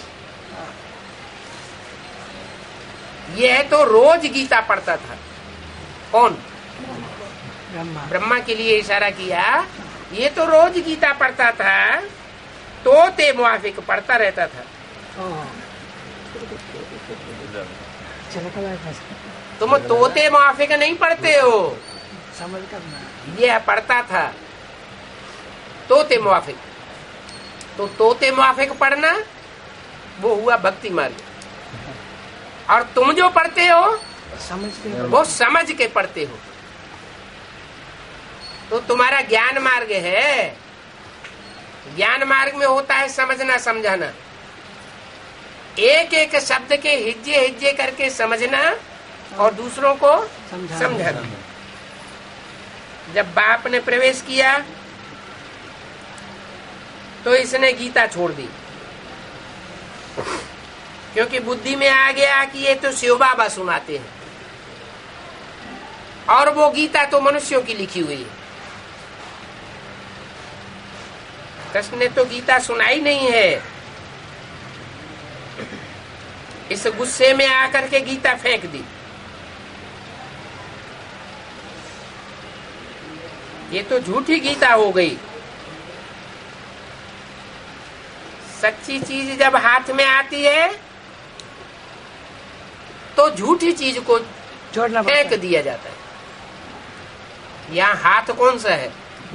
S1: यह तो रोज गीता पढ़ता था। कौन? ब्रह्मा के लिए इशारा किया। ये तो रोज गीता पढ़ता था, तोते मुआफिक पढ़ता रहता था। तुम तोते मुआफिक नहीं पढ़ते हो,
S3: समझ करना।
S1: ये पढ़ता था तोते मुआफिक। तो तोते मुआफिक पढ़ना वो हुआ भक्ति मार्ग, और तुम जो पढ़ते हो वो समझ के पढ़ते हो। तो तुम्हारा ज्ञान मार्ग है। ज्ञान मार्ग में होता है समझना समझाना, एक एक शब्द के हिज्जे हिज्जे करके समझना और दूसरों को समझाना। जब बाप ने प्रवेश किया तो इसने गीता छोड़ दी, क्योंकि बुद्धि में आ गया कि ये तो शिव बाबा सुनाते हैं और वो गीता तो मनुष्यों की लिखी हुई है। कृष्ण ने तो गीता सुनाई नहीं है। इस गुस्से में आकर के गीता फेंक दी। ये तो झूठी गीता हो गई। सच्ची चीज जब हाथ में आती है तो झूठी चीज को फेंक दिया जाता है। यहाँ हाथ कौन सा है?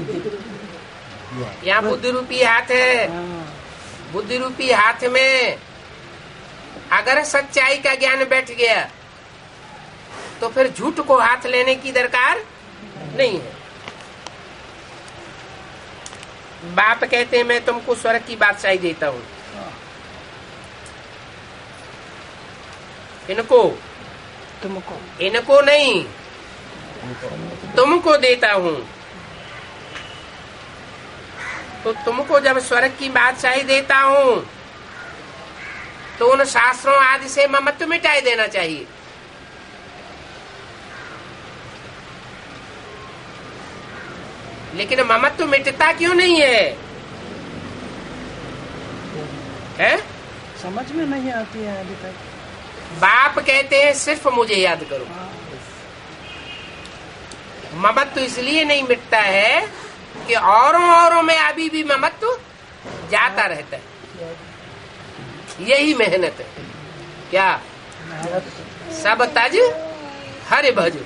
S1: यहाँ बुद्धि रूपी हाथ है। बुद्धि रूपी हाथ में अगर सच्चाई का ज्ञान बैठ गया तो फिर झूठ को हाथ लेने की दरकार नहीं है। बाप कहते हैं मैं तुमको स्वर्ग की बादशाही देता हूँ। इनको नहीं, तुमको देता हूँ। तो तुमको जब स्वर्ग की बादशाही देता हूँ तो उन शास्त्रों आदि से ममत्व मिटाई देना चाहिए। लेकिन ममत्व मिटता क्यों नहीं है? हैं?
S3: समझ में नहीं आती है अभी तक।
S1: बाप कहते हैं सिर्फ मुझे याद करो। ममत्व इसलिए नहीं मिटता है कि औरों में अभी भी ममत्व जाता रहता है। यही मेहनत है। क्या? सब तज हरि भज।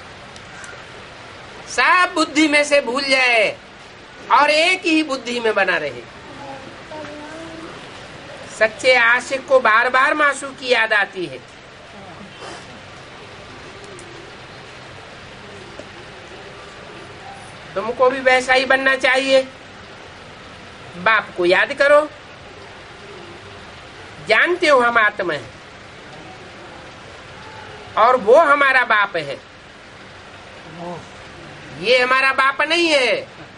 S1: सब बुद्धि में से भूल जाए और एक ही बुद्धि में बना रहे। सच्चे आशिक को बार बार मासूक की याद आती है। तुमको भी वैसा ही बनना चाहिए। बाप को याद करो। जानते हो हम आत्मा है और वो हमारा बाप है। ये हमारा बाप नहीं है,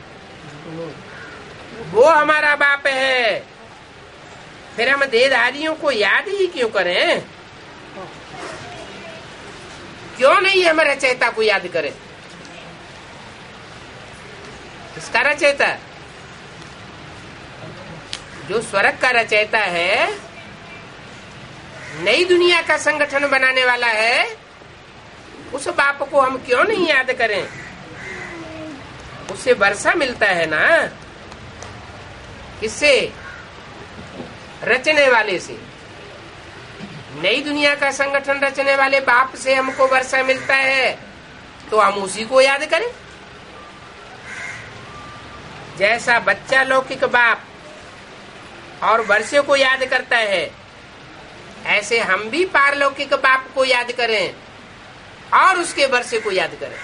S1: वो हमारा बाप है। फिर हम देहधारियों को याद ही क्यों करें? क्यों नहीं हम रचयिता को याद करें? किसका रचयिता? जो स्वर्ग का रचयिता है, नई दुनिया का संगठन बनाने वाला है, उस बाप को हम क्यों नहीं याद करें? उससे वर्षा मिलता है ना। किससे? रचने वाले से। नई दुनिया का संगठन रचने वाले बाप से हमको वर्षा मिलता है, तो हम उसी को याद करें। जैसा बच्चा लौकिक बाप और वर्षे को याद करता है, ऐसे हम भी पारलौकिक बाप को याद करें और उसके वर्षे को याद करें।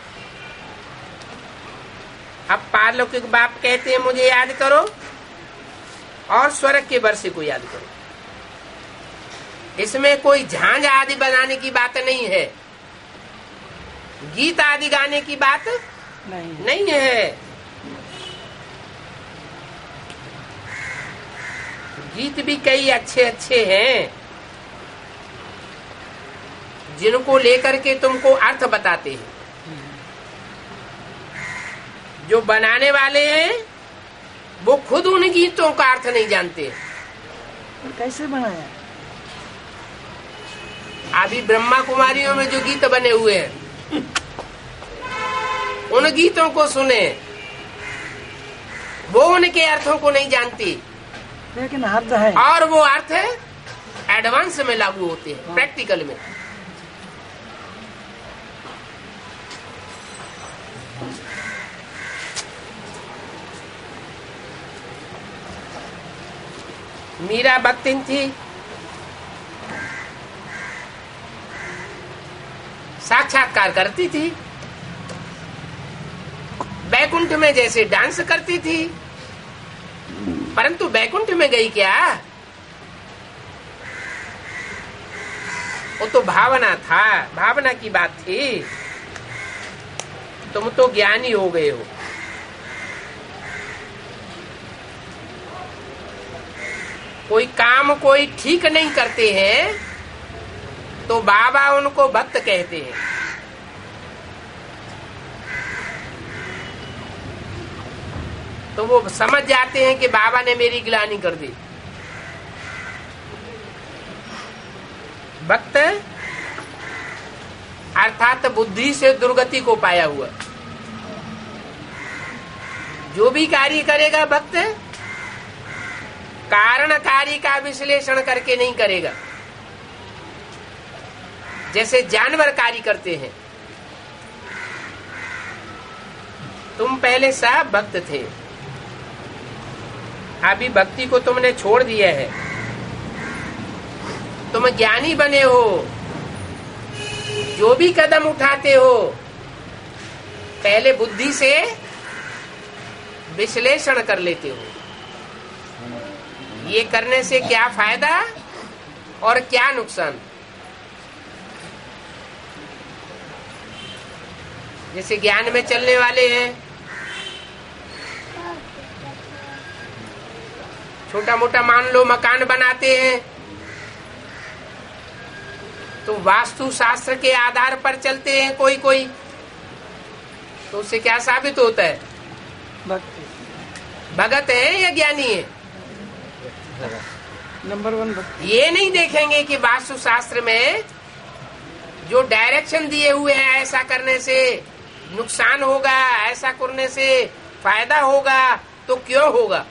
S1: अब पारलौकिक बाप कहते हैं मुझे याद करो, और स्वर्ग के वर्षे को याद करो। इसमें कोई झांझ आदि बनाने की बात नहीं है, गीत आदि गाने की बात नहीं है। गीत भी कई अच्छे अच्छे हैं, जिनको लेकर के तुमको अर्थ बताते हैं। जो बनाने वाले हैं वो खुद उन गीतों का अर्थ नहीं जानते।
S3: कैसे बनाया?
S1: अभी ब्रह्मा कुमारियों में जो गीत बने हुए हैं, उन गीतों को सुने, वो उनके अर्थों को नहीं जानती,
S3: लेकिन अर्थ है,
S1: और वो अर्थ एडवांस में लागू होते हैं, प्रैक्टिकल में। मीरा भक्तिन थी, साक्षात्कार करती थी, बैकुंठ में जैसे डांस करती थी, परंतु बैकुंठ में गई क्या? वो तो भावना था, भावना की बात थी। तुम तो ज्ञानी हो गए हो। कोई काम कोई ठीक नहीं करते हैं तो बाबा उनको भक्त कहते हैं। तो वो समझ जाते हैं कि बाबा ने मेरी गिलानी कर दी। भक्त अर्थात बुद्धि से दुर्गति को पाया हुआ। जो भी कार्य करेगा भक्त कारण कार्य का विश्लेषण करके नहीं करेगा, जैसे जानवर कार्य करते हैं। तुम पहले सब भक्त थे, अभी भक्ति को तुमने छोड़ दिया है, तुम ज्ञानी बने हो। जो भी कदम उठाते हो पहले बुद्धि से विश्लेषण कर लेते हो, ये करने से क्या फायदा और क्या नुकसान। जैसे ज्ञान में चलने वाले हैं, छोटा मोटा मान लो मकान बनाते हैं, तो वास्तु शास्त्र के आधार पर चलते हैं कोई कोई, तो उससे क्या साबित होता है? भगत है या ज्ञानी है?
S3: नंबर 1 भक्त।
S1: ये नहीं देखेंगे कि वास्तु शास्त्र में जो डायरेक्शन दिए हुए हैं, ऐसा करने से नुकसान होगा, ऐसा करने से फायदा होगा, तो क्यों होगा?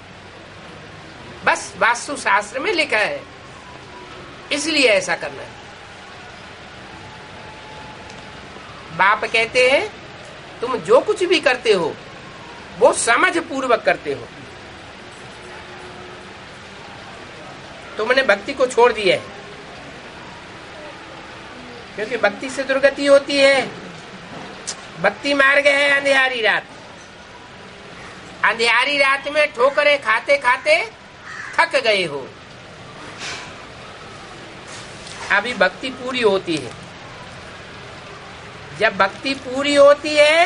S1: बस वास्तु शास्त्र में लिखा है, इसलिए ऐसा करना है। बाप कहते हैं तुम जो कुछ भी करते हो वो समझ पूर्वक करते हो। तुमने भक्ति को छोड़ दिया है, क्योंकि भक्ति से दुर्गति होती है। भक्ति मार्ग है अंधियारी रात। अंधियारी रात में ठोकरें खाते खाते थक गए हो। अभी भक्ति पूरी होती है। जब भक्ति पूरी होती है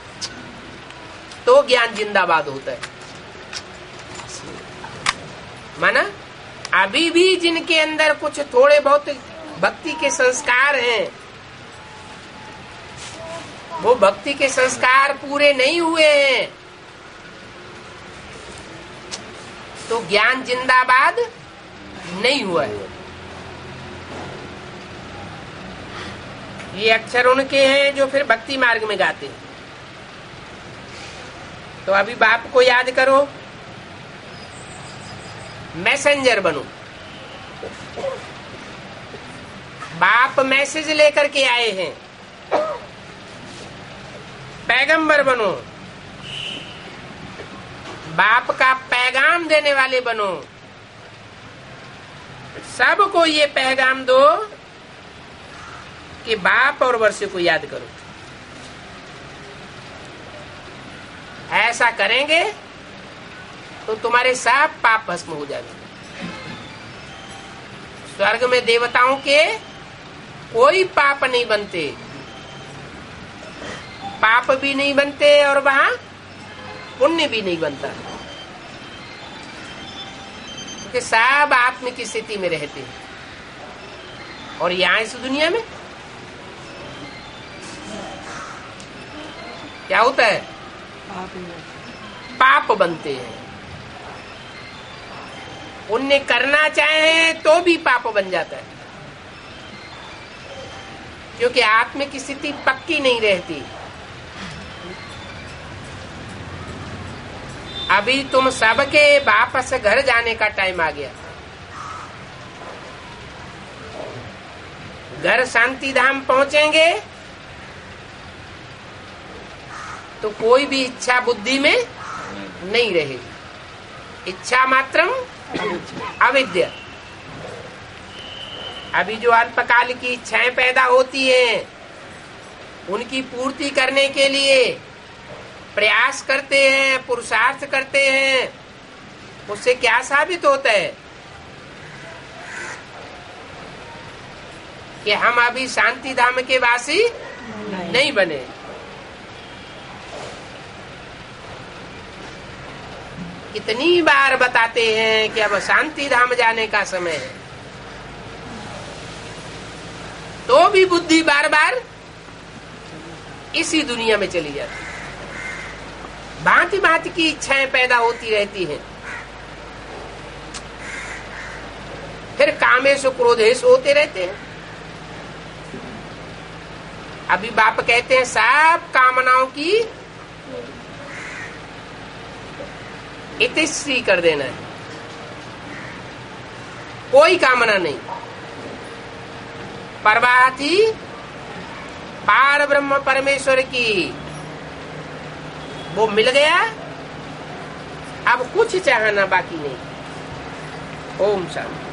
S1: तो ज्ञान जिंदाबाद होता है। माना अभी भी जिनके अंदर कुछ थोड़े बहुत भक्ति के संस्कार हैं, वो भक्ति के संस्कार पूरे नहीं हुए हैं तो ज्ञान जिंदाबाद नहीं हुआ है। ये अक्षर उनके हैं जो फिर भक्ति मार्ग में गाते हैं। तो अभी बाप को याद करो, मैसेंजर बनो। बाप मैसेज लेकर के आए हैं, पैगंबर बनो, बाप का पैगाम देने वाले बनो। सबको ये पैगाम दो कि बाप और वर्ष को याद करो। ऐसा करेंगे तो तुम्हारे सब पाप भस्म हो जाएंगे। स्वर्ग में देवताओं के कोई पाप नहीं बनते, पाप भी नहीं बनते और वहां पुण्य भी नहीं बनता, क्योंकि सब आत्म की स्थिति में रहते हैं। और यहाँ इस दुनिया में क्या होता है? पाप बनते हैं। पुण्य करना चाहे तो भी पाप बन जाता है, क्योंकि आत्म की स्थिति पक्की नहीं रहती। अभी तुम सबके वापस घर जाने का टाइम आ गया। घर शांति धाम पहुंचेंगे तो कोई भी इच्छा बुद्धि में नहीं रहेगी। इच्छा मात्रम अविद्या। अभी जो अल्पकाल की इच्छाएं पैदा होती हैं, उनकी पूर्ति करने के लिए प्रयास करते हैं, पुरुषार्थ करते हैं। उससे क्या साबित होता है कि हम अभी शांति धाम के वासी नहीं बने। कितनी बार बताते हैं कि अब शांति धाम जाने का समय है, तो भी बुद्धि बार बार इसी दुनिया में चली जाती। भांति भांति की इच्छाएं पैदा होती रहती हैं। फिर कामेश क्रोधेश होते रहते हैं। अभी बाप कहते हैं सब कामनाओं की इतिश्री कर देना है, कोई कामना नहीं। परवाह थी पार ब्रह्म परमेश्वर की, वो मिल गया, अब कुछ चाहना बाकी नहीं। ओम शांति।